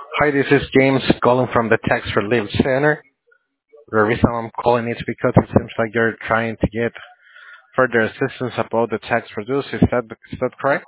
Hi, this is James calling from the Tax Relief Center. The reason I'm calling is because it seems like you're trying to get further assistance about the tax reduce. Is that correct?